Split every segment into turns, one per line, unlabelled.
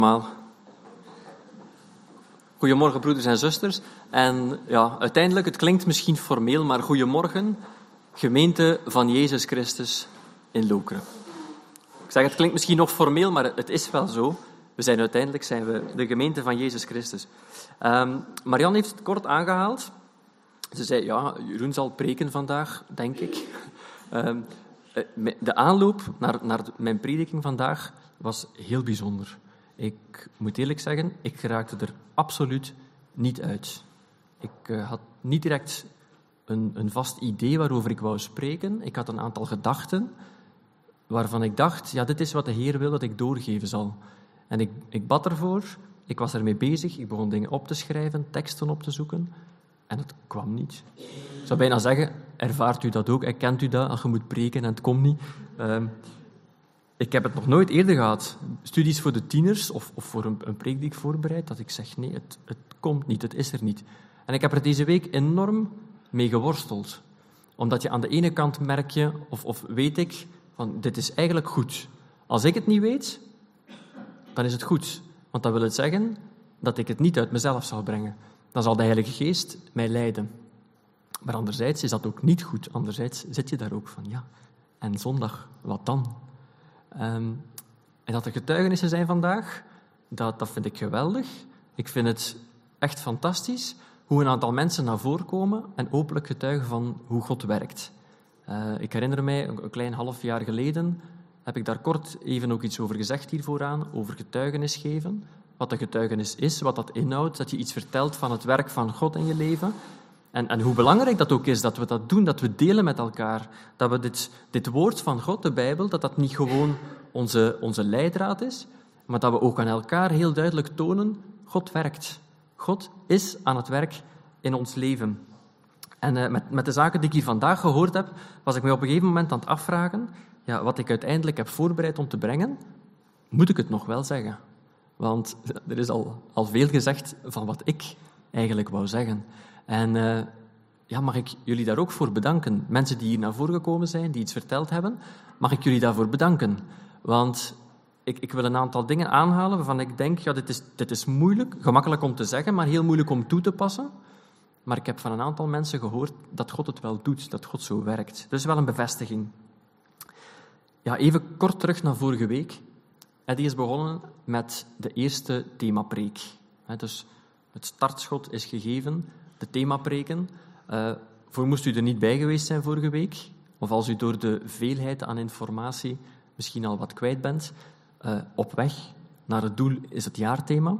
Allemaal. Goedemorgen, broeders en zusters. En ja, uiteindelijk, het klinkt misschien formeel, maar goedemorgen, gemeente van Jezus Christus in Lokeren. Ik zeg, het klinkt misschien nog formeel, maar het is wel zo. Uiteindelijk zijn we de gemeente van Jezus Christus. Marianne heeft het kort aangehaald. Ze zei, ja, Jeroen zal preken vandaag, denk ik. De aanloop naar mijn prediking vandaag was heel bijzonder. Ik moet eerlijk zeggen, ik geraakte er absoluut niet uit. Ik had niet direct een vast idee waarover ik wou spreken. Ik had een aantal gedachten waarvan ik dacht, ja, dit is wat de Heer wil dat ik doorgeven zal. En ik bad ervoor, ik was ermee bezig, ik begon dingen op te schrijven, teksten op te zoeken. En het kwam niet. Ik zou bijna zeggen, ervaart u dat ook? Kent u dat als je moet preken en het komt niet? Ik heb het nog nooit eerder gehad. Studies voor de tieners of voor een preek die ik voorbereid, dat ik zeg, nee, het komt niet, het is er niet. En ik heb er deze week enorm mee geworsteld. Omdat je aan de ene kant merk je, of weet ik, van dit is eigenlijk goed. Als ik het niet weet, dan is het goed. Want dat wil het zeggen dat ik het niet uit mezelf zal brengen. Dan zal de Heilige Geest mij leiden. Maar anderzijds is dat ook niet goed. Anderzijds zit je daar ook van, ja, en zondag, wat dan? En dat er getuigenissen zijn vandaag, dat vind ik geweldig. Ik vind het echt fantastisch hoe een aantal mensen naar voren komen en openlijk getuigen van hoe God werkt. Ik herinner mij, een klein half jaar geleden, heb ik daar kort even ook iets over gezegd hier vooraan, over getuigenis geven. Wat een getuigenis is, wat dat inhoudt, dat je iets vertelt van het werk van God in je leven. En hoe belangrijk dat ook is, dat we dat doen, dat we delen met elkaar. Dat we dit woord van God, de Bijbel, dat niet gewoon onze leidraad is, maar dat we ook aan elkaar heel duidelijk tonen, God werkt. God is aan het werk in ons leven. En met de zaken die ik hier vandaag gehoord heb, was ik me op een gegeven moment aan het afvragen, ja, wat ik uiteindelijk heb voorbereid om te brengen, moet ik het nog wel zeggen? Want er is al veel gezegd van wat ik eigenlijk wou zeggen. En mag ik jullie daar ook voor bedanken? Mensen die hier naar voren gekomen zijn, die iets verteld hebben, mag ik jullie daarvoor bedanken? Want ik wil een aantal dingen aanhalen waarvan ik denk, ja, dit is moeilijk, gemakkelijk om te zeggen, maar heel moeilijk om toe te passen. Maar ik heb van een aantal mensen gehoord dat God het wel doet, dat God zo werkt. Dus wel een bevestiging. Ja, even kort terug naar vorige week. Die is begonnen met de eerste themapreek. Dus het startschot is gegeven, de themapreken. Voor moest u er niet bij geweest zijn vorige week, of als u door de veelheid aan informatie misschien al wat kwijt bent, op weg naar het doel is het jaarthema.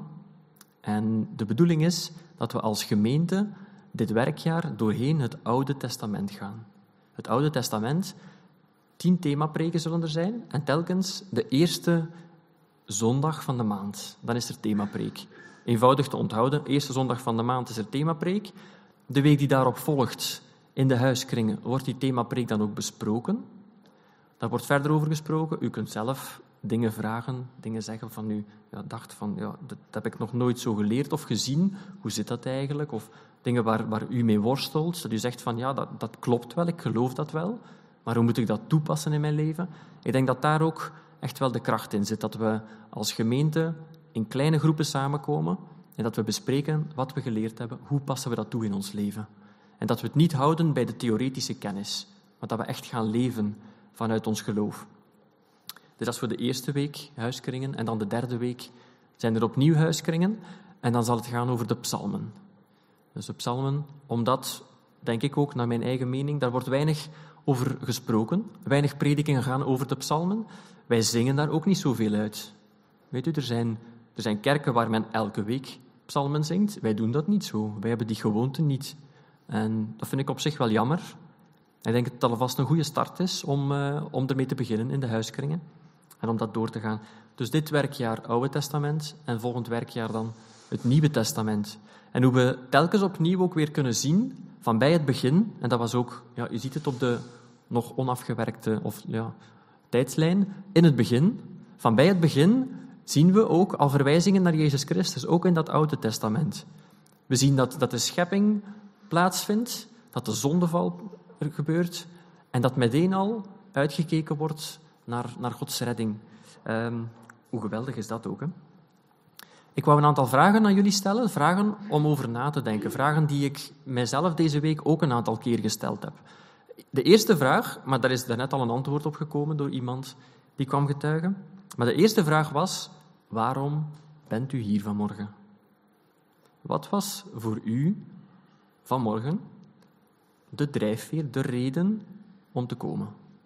En de bedoeling is dat we als gemeente dit werkjaar doorheen het Oude Testament gaan. Het Oude Testament, 10 themapreken zullen er zijn, en telkens de eerste zondag van de maand. Dan is er themapreek. Eenvoudig te onthouden, eerste zondag van de maand is er themapreek. De week die daarop volgt, in de huiskringen, wordt die themapreek dan ook besproken. Daar wordt verder over gesproken. U kunt zelf dingen vragen, dingen zeggen van u dacht van, ja, dat heb ik nog nooit zo geleerd of gezien. Hoe zit dat eigenlijk? Of dingen waar u mee worstelt. Dat u zegt van, ja, dat klopt wel, ik geloof dat wel. Maar hoe moet ik dat toepassen in mijn leven? Ik denk dat daar ook echt wel de kracht in zit. Dat we als gemeente in kleine groepen samenkomen en dat we bespreken wat we geleerd hebben. Hoe passen we dat toe in ons leven? En dat we het niet houden bij de theoretische kennis, maar dat we echt gaan leven vanuit ons geloof. Dus dat is voor de eerste week huiskringen. En dan de derde week zijn er opnieuw huiskringen. En dan zal het gaan over de psalmen. Dus de psalmen, omdat, denk ik ook, naar mijn eigen mening, daar wordt weinig over gesproken. Weinig predikingen gaan over de psalmen. Wij zingen daar ook niet zoveel uit. Weet u, er zijn kerken waar men elke week psalmen zingt. Wij doen dat niet zo. Wij hebben die gewoonte niet. En dat vind ik op zich wel jammer. Ik denk dat het alvast een goede start is om ermee te beginnen in de huiskringen. En om dat door te gaan. Dus dit werkjaar Oude Testament en volgend werkjaar dan het Nieuwe Testament. En hoe we telkens opnieuw ook weer kunnen zien van bij het begin, en dat was ook, ja, u ziet het op de nog onafgewerkte tijdslijn, in het begin, van bij het begin zien we ook al verwijzingen naar Jezus Christus, ook in dat Oude Testament. We zien dat de schepping plaatsvindt, dat de zondeval er gebeurt en dat meteen al uitgekeken wordt naar Gods redding. Hoe geweldig is dat ook, hè? Ik wou een aantal vragen aan jullie stellen, vragen om over na te denken, vragen die ik mijzelf deze week ook een aantal keer gesteld heb. De eerste vraag, maar daar is daarnet al een antwoord op gekomen door iemand die kwam getuigen, maar de eerste vraag was, waarom bent u hier vanmorgen? Wat was voor u vanmorgen de drijfveer, de reden om te komen?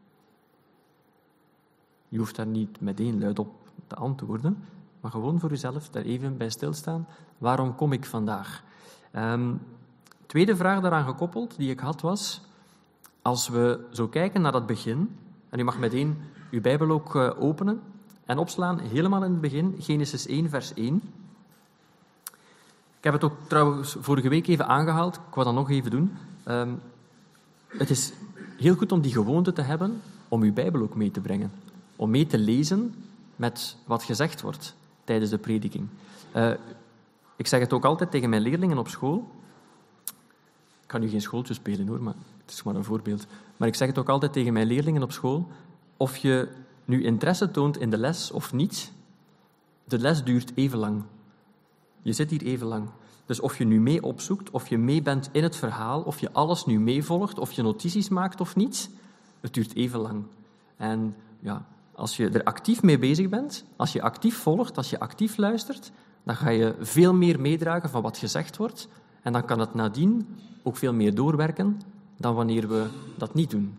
Je hoeft daar niet meteen luid op te antwoorden, maar gewoon voor uzelf daar even bij stilstaan. Waarom kom ik vandaag? Tweede vraag daaraan gekoppeld die ik had was, als we zo kijken naar dat begin, en u mag meteen uw Bijbel ook openen en opslaan, helemaal in het begin, Genesis 1, vers 1. Ik heb het ook trouwens vorige week even aangehaald, ik wou dat nog even doen. Het is heel goed om die gewoonte te hebben om uw Bijbel ook mee te brengen. Om mee te lezen met wat gezegd wordt tijdens de prediking. Ik zeg het ook altijd tegen mijn leerlingen op school. Ik kan nu geen schooltje spelen hoor, maar het is maar een voorbeeld. Maar ik zeg het ook altijd tegen mijn leerlingen op school. Of je nu interesse toont in de les of niet, de les duurt even lang. Je zit hier even lang. Dus of je nu mee opzoekt, of je mee bent in het verhaal, of je alles nu meevolgt, of je notities maakt of niet, het duurt even lang. En ja, als je er actief mee bezig bent, als je actief volgt, als je actief luistert, dan ga je veel meer meedragen van wat gezegd wordt. En dan kan het nadien ook veel meer doorwerken dan wanneer we dat niet doen.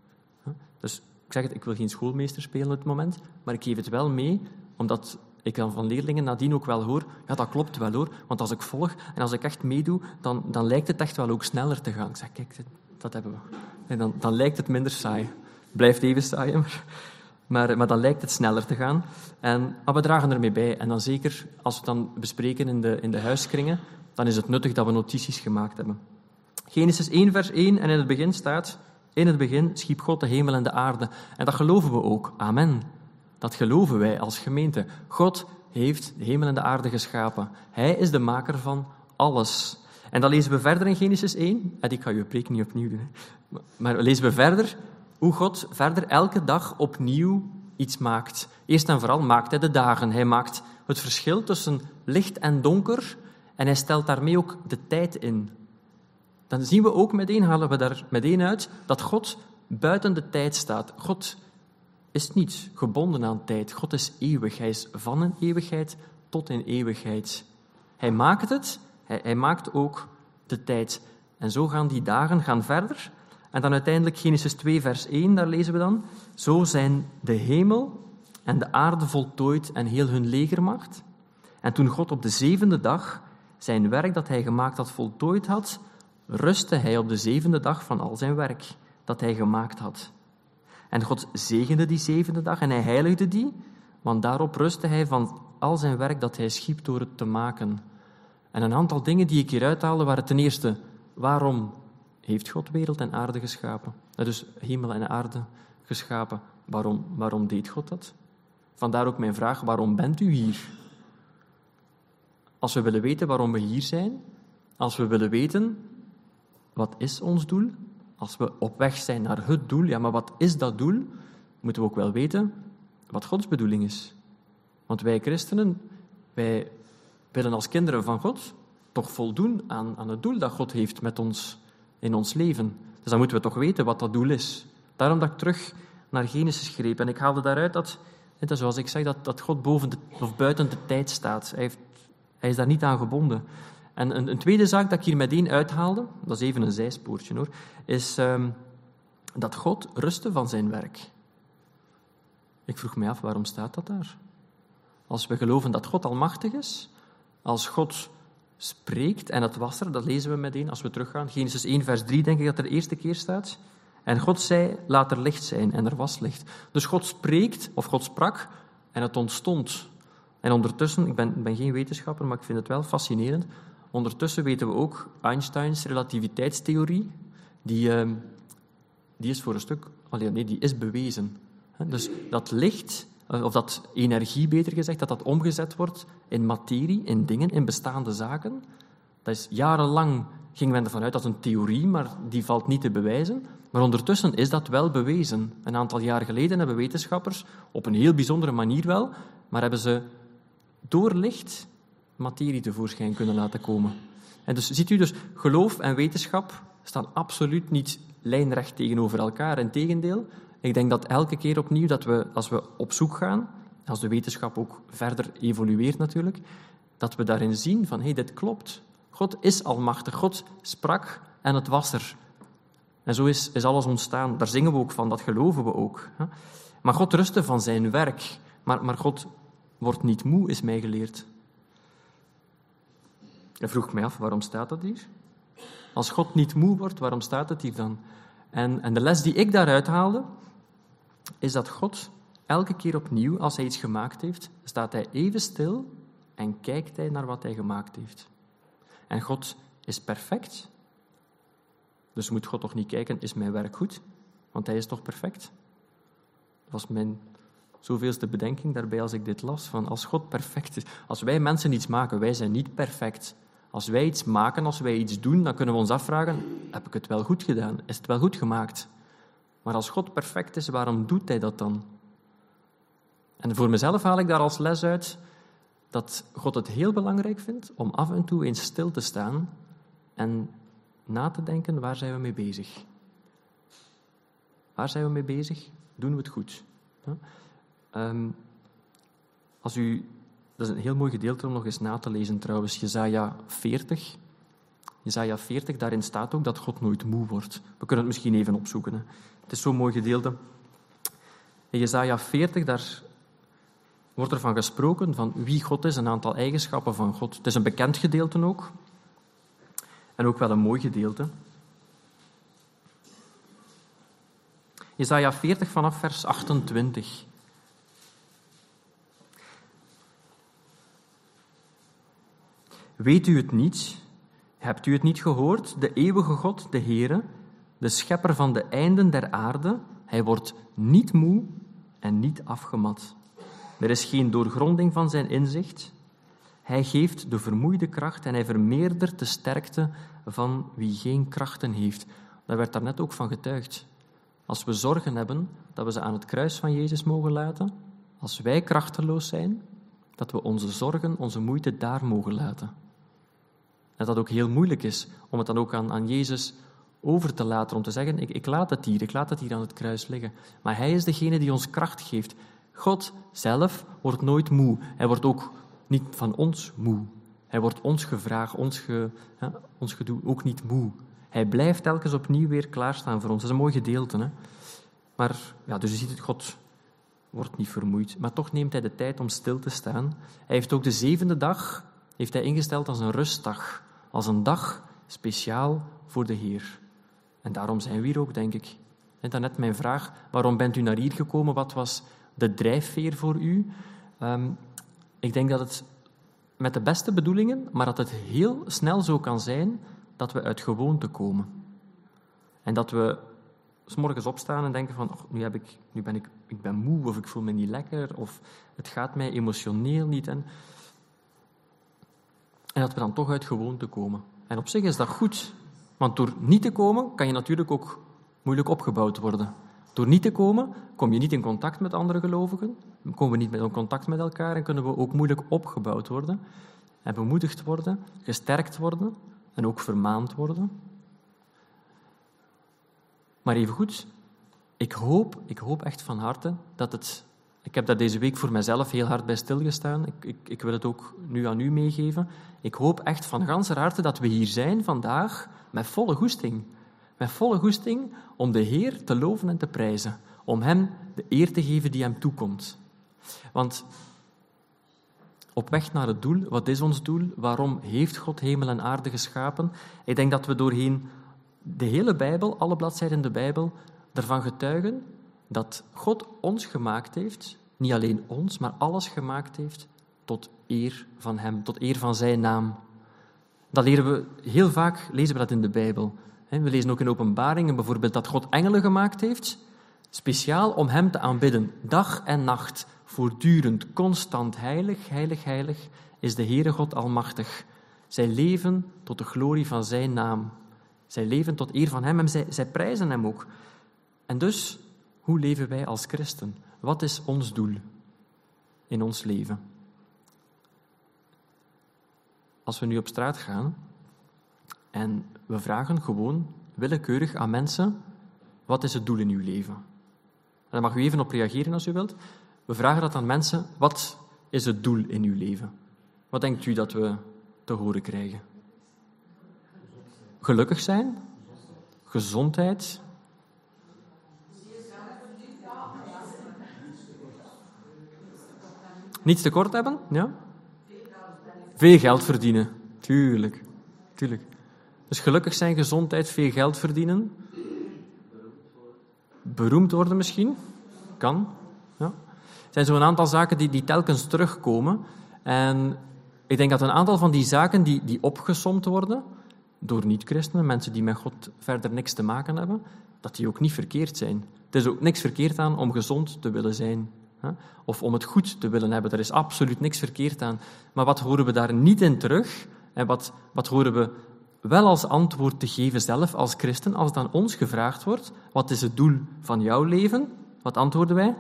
Dus ik zeg het, ik wil geen schoolmeester spelen op het moment, maar ik geef het wel mee, omdat ik dan van leerlingen nadien ook wel hoor, ja, dat klopt wel hoor, want als ik volg en als ik echt meedoe, dan lijkt het echt wel ook sneller te gaan. Ik zeg, kijk, dat hebben we. En dan lijkt het minder saai. Blijft even saai, maar dan lijkt het sneller te gaan. Maar we dragen ermee bij. En dan zeker, als we het dan bespreken in de huiskringen, dan is het nuttig dat we notities gemaakt hebben. Genesis 1, vers 1, en in het begin staat, in het begin schiep God de hemel en de aarde. En dat geloven we ook. Amen. Dat geloven wij als gemeente. God heeft de hemel en de aarde geschapen. Hij is de maker van alles. En dan lezen we verder in Genesis 1. En ik ga je preek niet opnieuw doen. Maar lezen we verder hoe God verder elke dag opnieuw iets maakt. Eerst en vooral maakt hij de dagen. Hij maakt het verschil tussen licht en donker. En hij stelt daarmee ook de tijd in. Dan zien we ook meteen, halen we daar meteen uit, dat God buiten de tijd staat. God is niet gebonden aan tijd. God is eeuwig. Hij is van een eeuwigheid tot in eeuwigheid. Hij maakt het. Hij maakt ook de tijd. En zo gaan die dagen verder. En dan uiteindelijk Genesis 2, vers 1, daar lezen we dan. Zo zijn de hemel en de aarde voltooid en heel hun legermacht. En toen God op de 7e dag zijn werk dat hij gemaakt had voltooid had, rustte hij op de 7e dag van al zijn werk dat hij gemaakt had. En God zegende die 7e dag en hij heiligde die, want daarop rustte hij van al zijn werk dat hij schiep door het te maken. En een aantal dingen die ik hier uithaalde waren ten eerste, waarom heeft God wereld en aarde geschapen? Dus hemel en aarde geschapen. Waarom deed God dat? Vandaar ook mijn vraag, waarom bent u hier? Als we willen weten waarom we hier zijn, als we willen weten, wat is ons doel? Als we op weg zijn naar het doel, ja, maar wat is dat doel? Moeten we ook wel weten wat Gods bedoeling is. Want wij christenen, wij willen als kinderen van God toch voldoen aan het doel dat God heeft met ons in ons leven. Dus dan moeten we toch weten wat dat doel is. Daarom dat ik terug naar Genesis greep. En ik haalde daaruit dat, zoals ik zeg, dat God buiten de tijd staat. Hij is daar niet aan gebonden. En een tweede zaak dat ik hier meteen uithaalde, dat is even een zijspoortje hoor, is dat God rustte van zijn werk. Ik vroeg mij af, waarom staat dat daar? Als we geloven dat God almachtig is, als God spreekt, en het was er, dat lezen we meteen als we teruggaan. Genesis 1, vers 3 denk ik dat er de eerste keer staat. En God zei, laat er licht zijn, en er was licht. Dus God spreekt, of God sprak, en het ontstond. En ondertussen, ik ben geen wetenschapper, maar ik vind het wel fascinerend, ondertussen weten we ook, Einsteins relativiteitstheorie, die is voor een stuk, die is bewezen. Dus dat licht, of dat energie beter gezegd, dat omgezet wordt in materie, in dingen, in bestaande zaken. Dat is jarenlang, ging men ervan uit, dat is een theorie, maar die valt niet te bewijzen. Maar ondertussen is dat wel bewezen. Een aantal jaar geleden hebben wetenschappers, op een heel bijzondere manier wel, maar hebben ze door licht materie tevoorschijn kunnen laten komen. En dus ziet u, dus geloof en wetenschap staan absoluut niet lijnrecht tegenover elkaar. Integendeel, ik denk dat elke keer opnieuw dat we, als we op zoek gaan, als de wetenschap ook verder evolueert natuurlijk, dat we daarin zien van, dit klopt. God is almachtig. God sprak en het was er. En zo is alles ontstaan. Daar zingen we ook van, dat geloven we ook. Maar God rustte van zijn werk. Maar God wordt niet moe, is mij geleerd. En vroeg mij af, waarom staat dat hier? Als God niet moe wordt, waarom staat het hier dan? En de les die ik daaruit haalde, is dat God elke keer opnieuw, als hij iets gemaakt heeft, staat hij even stil en kijkt hij naar wat hij gemaakt heeft. En God is perfect. Dus moet God toch niet kijken, is mijn werk goed? Want hij is toch perfect? Dat was mijn zoveelste bedenking daarbij als ik dit las. Van als God perfect is. Als wij mensen iets maken, wij zijn niet perfect. Als wij iets maken, als wij iets doen, dan kunnen we ons afvragen, heb ik het wel goed gedaan? Is het wel goed gemaakt? Maar als God perfect is, waarom doet hij dat dan? En voor mezelf haal ik daar als les uit dat God het heel belangrijk vindt om af en toe eens stil te staan en na te denken, waar zijn we mee bezig? Waar zijn we mee bezig? Doen we het goed? Dat is een heel mooi gedeelte om nog eens na te lezen trouwens, Jesaja 40. Jesaja 40, daarin staat ook dat God nooit moe wordt. We kunnen het misschien even opzoeken. Hè. Het is zo'n mooi gedeelte. In Jesaja 40, daar wordt er van gesproken, van wie God is, een aantal eigenschappen van God. Het is een bekend gedeelte ook. En ook wel een mooi gedeelte. Jesaja 40 vanaf vers 28. Weet u het niet? Hebt u het niet gehoord? De eeuwige God, de Heere, de schepper van de einden der aarde, hij wordt niet moe en niet afgemat. Er is geen doorgronding van zijn inzicht. Hij geeft de vermoeide kracht en hij vermeerdert de sterkte van wie geen krachten heeft. Daar werd daarnet ook van getuigd. Als we zorgen hebben, dat we ze aan het kruis van Jezus mogen laten. Als wij krachteloos zijn, dat we onze zorgen, onze moeite daar mogen laten. En dat ook heel moeilijk is om het dan ook aan Jezus over te laten, om te zeggen, ik laat het hier aan het kruis liggen. Maar hij is degene die ons kracht geeft. God zelf wordt nooit moe. Hij wordt ook niet van ons moe. Hij wordt ons gevraagd, ons gedoe ook niet moe. Hij blijft telkens opnieuw weer klaarstaan voor ons. Dat is een mooi gedeelte. Hè? Maar, dus je ziet het, God wordt niet vermoeid. Maar toch neemt hij de tijd om stil te staan. Hij heeft ook de 7e dag ingesteld als een rustdag. Als een dag speciaal voor de Heer. En daarom zijn we hier ook, denk ik. En daarnet mijn vraag, waarom bent u naar hier gekomen? Wat was de drijfveer voor u? Ik denk dat het met de beste bedoelingen, maar dat het heel snel zo kan zijn dat we uit gewoonte komen. En dat we 's morgens opstaan en denken van, ik ben moe, of ik voel me niet lekker, of het gaat mij emotioneel niet. En dat we dan toch uit gewoonte komen. En op zich is dat goed, want door niet te komen kan je natuurlijk ook moeilijk opgebouwd worden. Door niet te komen, kom je niet in contact met andere gelovigen, komen we niet in contact met elkaar en kunnen we ook moeilijk opgebouwd worden en bemoedigd worden, gesterkt worden en ook vermaand worden. Maar evengoed, ik hoop echt van harte dat het... Ik heb daar deze week voor mezelf heel hard bij stilgestaan. Ik wil het ook nu aan u meegeven. Ik hoop echt van ganser harte dat we hier zijn vandaag met volle goesting. Met volle goesting om de Heer te loven en te prijzen. Om Hem de eer te geven die Hem toekomt. Want op weg naar het doel, wat is ons doel? Waarom heeft God hemel en aarde geschapen? Ik denk dat we doorheen de hele Bijbel, alle bladzijden in de Bijbel, ervan getuigen dat God ons gemaakt heeft, niet alleen ons, maar alles gemaakt heeft tot eer van Hem, tot eer van Zijn naam. Dat leren we, heel vaak lezen we dat in de Bijbel. We lezen ook in Openbaringen bijvoorbeeld dat God engelen gemaakt heeft, speciaal om Hem te aanbidden, dag en nacht, voortdurend, constant, heilig, heilig, heilig, is de Heere God almachtig. Zij leven tot de glorie van Zijn naam. Zij leven tot eer van Hem en zij prijzen Hem ook. En dus, hoe leven wij als christen? Wat is ons doel in ons leven? als we nu op straat gaan en we vragen gewoon willekeurig aan mensen, wat is het doel in uw leven? En daar mag u even op reageren als u wilt. We vragen dat aan mensen, wat is het doel in uw leven? Wat denkt u dat we te horen krijgen? Gelukkig zijn? Gezondheid? Niets tekort hebben? Ja? Veel geld verdienen. Tuurlijk. Dus gelukkig zijn, gezondheid, veel geld verdienen. Beroemd worden misschien. Kan. Ja. Het zijn zo'n aantal zaken die telkens terugkomen. En ik denk dat een aantal van die zaken die opgesomd worden door niet-christenen, mensen die met God verder niks te maken hebben, dat die ook niet verkeerd zijn. Het is ook niks verkeerd aan om gezond te willen zijn. Hè? Of om het goed te willen hebben. Daar is absoluut niks verkeerd aan. Maar wat horen we daar niet in terug? En wat horen we wel als antwoord te geven zelf als christen, als het aan ons gevraagd wordt, wat is het doel van jouw leven? Wat antwoorden wij?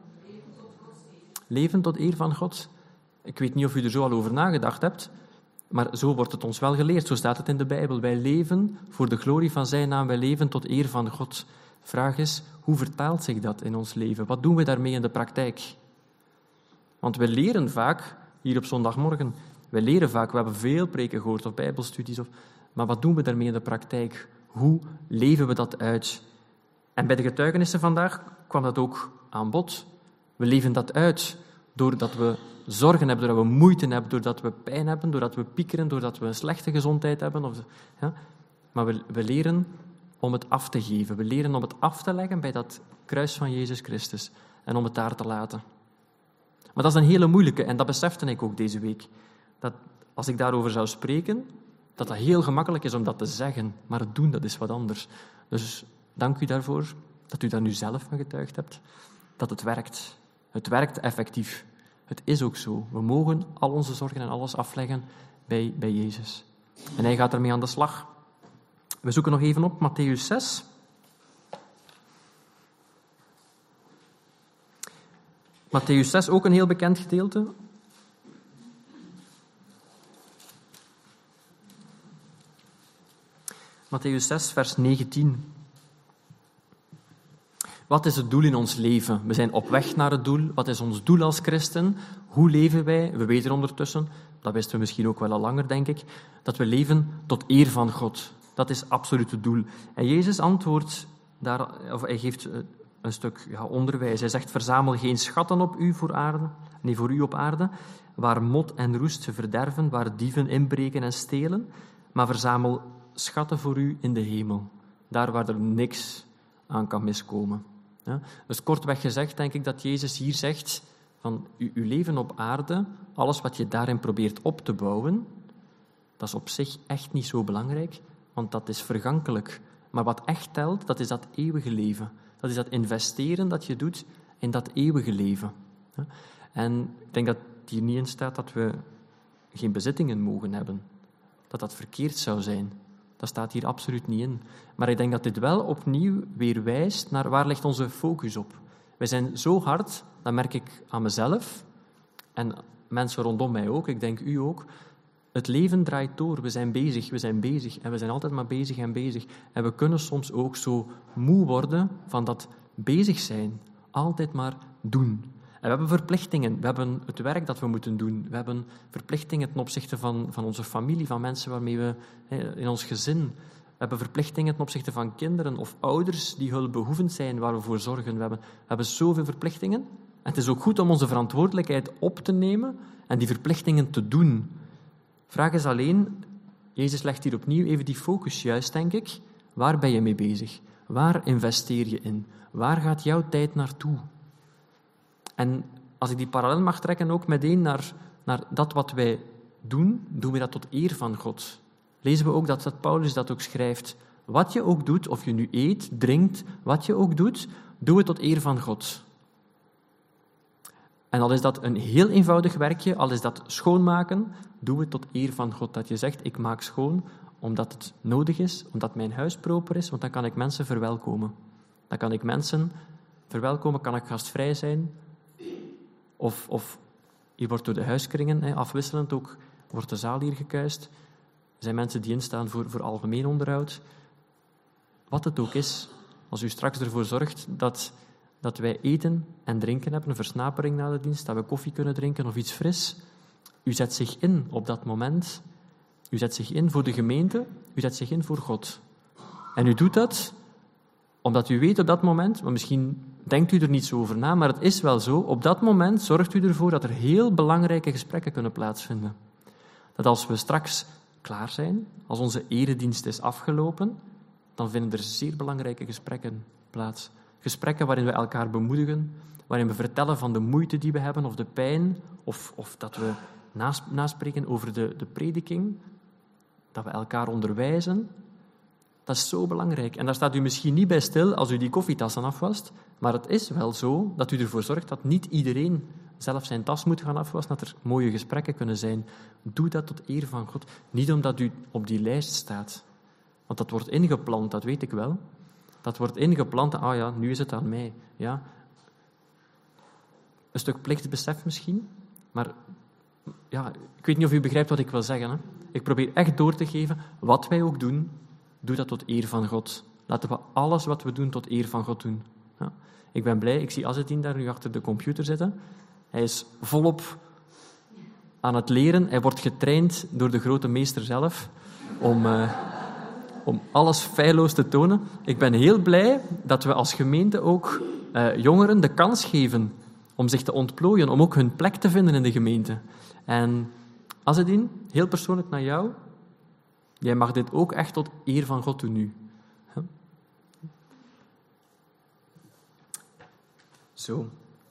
Leven tot eer van God. Ik weet niet of u er zo al over nagedacht hebt, maar zo wordt het ons wel geleerd. Zo staat het in de Bijbel. Wij leven voor de glorie van zijn naam. Wij leven tot eer van God. De vraag is, hoe vertaalt zich dat in ons leven? Wat doen we daarmee in de praktijk? Want we leren vaak, hier op zondagmorgen, we hebben veel preken gehoord of bijbelstudies, maar wat doen we daarmee in de praktijk? Hoe leven we dat uit? En bij de getuigenissen vandaag kwam dat ook aan bod. We leven dat uit doordat we zorgen hebben, doordat we moeite hebben, doordat we pijn hebben, doordat we piekeren, doordat we een slechte gezondheid hebben. Ja? Maar we leren om het af te geven. We leren om het af te leggen bij dat kruis van Jezus Christus en om het daar te laten. Maar dat is een hele moeilijke en dat besefte ik ook deze week. Dat als ik daarover zou spreken, dat heel gemakkelijk is om dat te zeggen, maar het doen, dat is wat anders. Dus dank u daarvoor, dat u daar nu zelf van getuigd hebt, dat het werkt. Het werkt effectief. Het is ook zo. We mogen al onze zorgen en alles afleggen bij Jezus. En hij gaat ermee aan de slag. We zoeken nog even op Mattheüs 6. Mattheüs 6, ook een heel bekend gedeelte. Mattheüs 6, vers 19. Wat is het doel in ons leven? We zijn op weg naar het doel. Wat is ons doel als christen? Hoe leven wij? We weten ondertussen, dat wisten we misschien ook wel al langer, denk ik, dat we leven tot eer van God. Dat is absoluut het doel. En Jezus antwoordt daar, of hij geeft een stuk onderwijs. Hij zegt, verzamel geen schatten op u voor u op aarde, waar mot en roest ze verderven, waar dieven inbreken en stelen, maar verzamel schatten voor u in de hemel, daar waar er niks aan kan miskomen. Ja? Dus kortweg gezegd denk ik dat Jezus hier zegt van uw leven op aarde, alles wat je daarin probeert op te bouwen, dat is op zich echt niet zo belangrijk, want dat is vergankelijk. Maar wat echt telt, dat is dat eeuwige leven. Dat is dat investeren dat je doet in dat eeuwige leven. Ja? En ik denk dat hier niet in staat dat we geen bezittingen mogen hebben. Dat dat verkeerd zou zijn. Dat staat hier absoluut niet in. Maar ik denk dat dit wel opnieuw weer wijst naar waar ligt onze focus op. Wij zijn zo hard, dat merk ik aan mezelf en mensen rondom mij ook, ik denk u ook. Het leven draait door, we zijn bezig en we zijn altijd maar bezig. En we kunnen soms ook zo moe worden van dat bezig zijn. Altijd maar doen. En we hebben verplichtingen, we hebben het werk dat we moeten doen. We hebben verplichtingen ten opzichte van onze familie, van mensen waarmee we in ons gezin. We hebben verplichtingen ten opzichte van kinderen of ouders die hulpbehoevend zijn, waar we voor zorgen. We hebben zoveel verplichtingen. En het is ook goed om onze verantwoordelijkheid op te nemen en die verplichtingen te doen. Vraag is alleen, Jezus legt hier opnieuw even die focus juist, denk ik. Waar ben je mee bezig? Waar investeer je in? Waar gaat jouw tijd naartoe? En als ik die parallel mag trekken ook meteen naar dat wat wij doen, doen we dat tot eer van God. Lezen we ook dat Paulus dat ook schrijft. Wat je ook doet, of je nu eet, drinkt, wat je ook doet, doe het tot eer van God. En al is dat een heel eenvoudig werkje, al is dat schoonmaken, doe het tot eer van God. Dat je zegt, ik maak schoon omdat het nodig is, omdat mijn huis proper is, want dan kan ik mensen verwelkomen. Dan kan ik mensen verwelkomen, kan ik gastvrij zijn. Of hier wordt door de huiskringen afwisselend ook wordt de zaal hier gekuist. Er zijn mensen die instaan voor algemeen onderhoud. Wat het ook is, als u straks ervoor zorgt dat wij eten en drinken hebben, een versnapering na de dienst, dat we koffie kunnen drinken of iets fris. U zet zich in op dat moment. U zet zich in voor de gemeente. U zet zich in voor God. En u doet dat omdat u weet op dat moment, maar misschien denkt u er niet zo over na, maar het is wel zo, op dat moment zorgt u ervoor dat er heel belangrijke gesprekken kunnen plaatsvinden. Dat als we straks klaar zijn, als onze eredienst is afgelopen, dan vinden er zeer belangrijke gesprekken plaats. Gesprekken waarin we elkaar bemoedigen, waarin we vertellen van de moeite die we hebben of de pijn, of dat we naspreken over de prediking, dat we elkaar onderwijzen. Dat is zo belangrijk. En daar staat u misschien niet bij stil als u die koffietassen afwast, maar het is wel zo dat u ervoor zorgt dat niet iedereen zelf zijn tas moet gaan afwassen, dat er mooie gesprekken kunnen zijn. Doe dat tot eer van God. Niet omdat u op die lijst staat. Want dat wordt ingeplant, dat weet ik wel. Dat wordt ingeplant, nu is het aan mij. Ja. Een stuk plichtsbesef misschien, maar ja, ik weet niet of u begrijpt wat ik wil zeggen. Hè. Ik probeer echt door te geven, wat wij ook doen, doe dat tot eer van God. Laten we alles wat we doen tot eer van God doen. Ja. Ik ben blij, ik zie Azedin daar nu achter de computer zitten. Hij is volop aan het leren. Hij wordt getraind door de grote meester zelf om alles feilloos te tonen. Ik ben heel blij dat we als gemeente ook jongeren de kans geven om zich te ontplooien, om ook hun plek te vinden in de gemeente. En Azedin, heel persoonlijk naar jou, jij mag dit ook echt tot eer van God doen nu. Zo.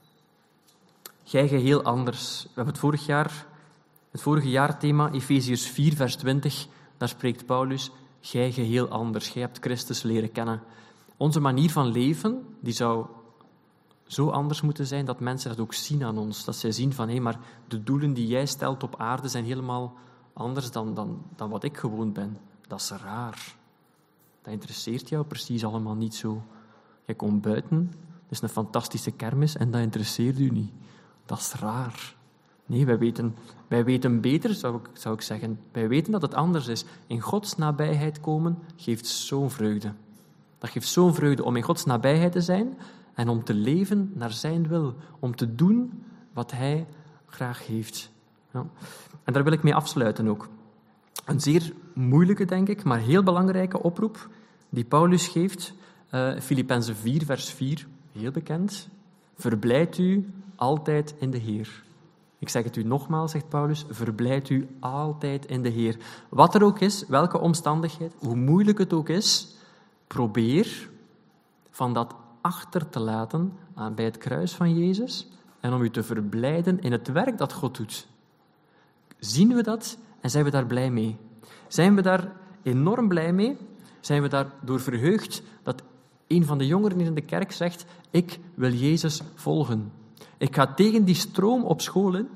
Gij geheel anders. We hebben het vorige jaar thema, Efeziërs 4, vers 20, daar spreekt Paulus, gij geheel anders. Gij hebt Christus leren kennen. Onze manier van leven, die zou zo anders moeten zijn dat mensen dat ook zien aan ons. Dat zij zien van, maar de doelen die jij stelt op aarde zijn helemaal anders dan wat ik gewoon ben. Dat is raar. Dat interesseert jou precies allemaal niet zo. Jij komt buiten, het is een fantastische kermis en dat interesseert u niet. Dat is raar. Nee, wij weten beter, zou ik zeggen. Wij weten dat het anders is. In Gods nabijheid komen geeft zo'n vreugde. Dat geeft zo'n vreugde om in Gods nabijheid te zijn en om te leven naar zijn wil. Om te doen wat hij graag heeft. Ja. En daar wil ik mee afsluiten ook. Een zeer moeilijke, denk ik, maar heel belangrijke oproep die Paulus geeft. Filippenzen 4, vers 4, heel bekend. Verblijd u altijd in de Heer. Ik zeg het u nogmaals, zegt Paulus, verblijd u altijd in de Heer. Wat er ook is, welke omstandigheid, hoe moeilijk het ook is, probeer van dat achter te laten bij het kruis van Jezus en om u te verblijden in het werk dat God doet. Zien we dat en zijn we daar blij mee? Zijn we daar enorm blij mee? Zijn we daardoor verheugd dat een van de jongeren in de kerk zegt, ik wil Jezus volgen. Ik ga tegen die stroom op school in.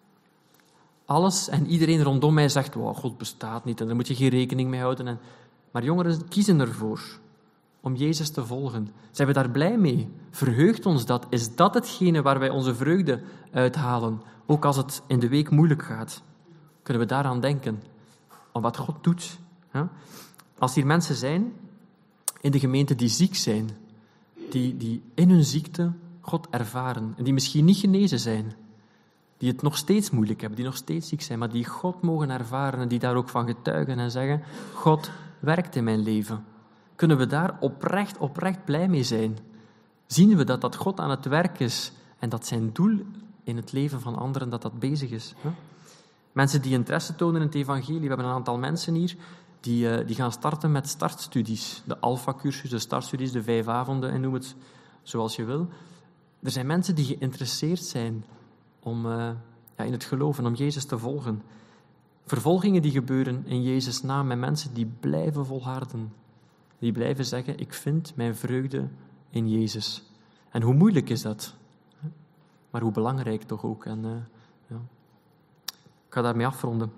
Alles en iedereen rondom mij zegt, wow, God bestaat niet en daar moet je geen rekening mee houden. Maar jongeren kiezen ervoor om Jezus te volgen. Zijn we daar blij mee? Verheugt ons dat? Is dat hetgene waar wij onze vreugde uithalen? Ook als het in de week moeilijk gaat. Kunnen we daaraan denken? Om wat God doet. Ja? Als hier mensen zijn in de gemeente die ziek zijn, die in hun ziekte God ervaren en die misschien niet genezen zijn, die het nog steeds moeilijk hebben, die nog steeds ziek zijn, maar die God mogen ervaren en die daar ook van getuigen en zeggen, God werkt in mijn leven. Kunnen we daar oprecht blij mee zijn? Zien we dat God aan het werk is en dat zijn doel in het leven van anderen, dat bezig is? Hè? Mensen die interesse tonen in het evangelie, we hebben een aantal mensen hier die gaan starten met startstudies. De Alpha-cursus, de startstudies, de 5 avonden en noem het zoals je wil. Er zijn mensen die geïnteresseerd zijn in het geloven, om Jezus te volgen. Vervolgingen die gebeuren in Jezus' naam met mensen die blijven volharden. Die blijven zeggen, ik vind mijn vreugde in Jezus. En hoe moeilijk is dat? Maar hoe belangrijk toch ook. En, ik ga daarmee afronden.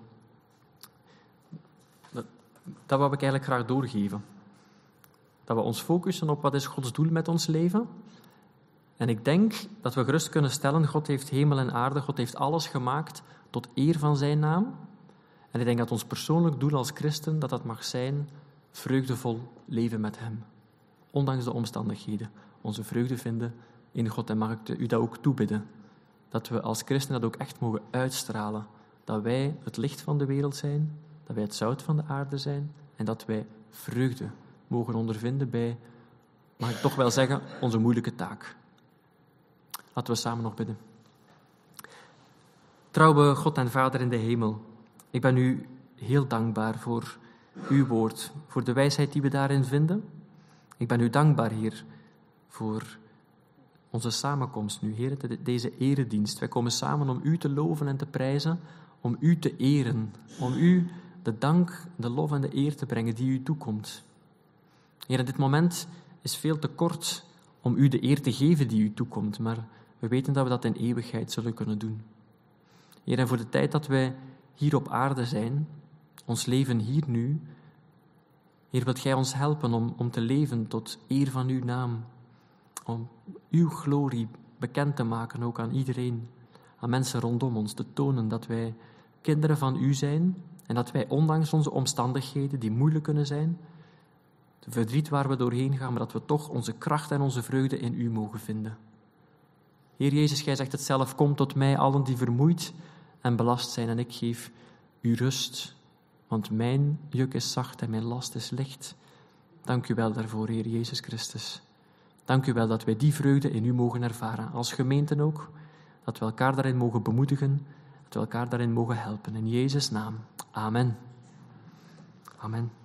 Dat wou ik eigenlijk graag doorgeven. Dat we ons focussen op wat is Gods doel met ons leven. En ik denk dat we gerust kunnen stellen, God heeft hemel en aarde, God heeft alles gemaakt tot eer van zijn naam. En ik denk dat ons persoonlijk doel als christen, dat mag zijn, vreugdevol leven met hem. Ondanks de omstandigheden. Onze vreugde vinden in God. En mag ik u dat ook toebidden. Dat we als christenen dat ook echt mogen uitstralen. Dat wij het licht van de wereld zijn. Dat wij het zout van de aarde zijn. En dat wij vreugde mogen ondervinden bij, mag ik toch wel zeggen, onze moeilijke taak. Laten we samen nog bidden. Trouwe God en Vader in de hemel, ik ben u heel dankbaar voor uw woord, voor de wijsheid die we daarin vinden. Ik ben u dankbaar, Heer, voor onze samenkomst nu, Heer, deze eredienst. Wij komen samen om u te loven en te prijzen, om u te eren, om u de dank, de lof en de eer te brengen die u toekomt. Heer, in dit moment is veel te kort om u de eer te geven die u toekomt, maar we weten dat we dat in eeuwigheid zullen kunnen doen. Heer, en voor de tijd dat wij hier op aarde zijn, ons leven hier nu, Heer, wilt gij ons helpen om te leven tot eer van uw naam, om uw glorie bekend te maken ook aan iedereen, aan mensen rondom ons, te tonen dat wij kinderen van u zijn en dat wij ondanks onze omstandigheden, die moeilijk kunnen zijn, de verdriet waar we doorheen gaan, maar dat we toch onze kracht en onze vreugde in u mogen vinden. Heer Jezus, gij zegt het zelf, kom tot mij allen die vermoeid en belast zijn en ik geef u rust, want mijn juk is zacht en mijn last is licht. Dank u wel daarvoor, Heer Jezus Christus. Dank u wel dat wij die vreugde in u mogen ervaren, als gemeenten ook, dat we elkaar daarin mogen bemoedigen, dat we elkaar daarin mogen helpen. In Jezus' naam. Amen. Amen.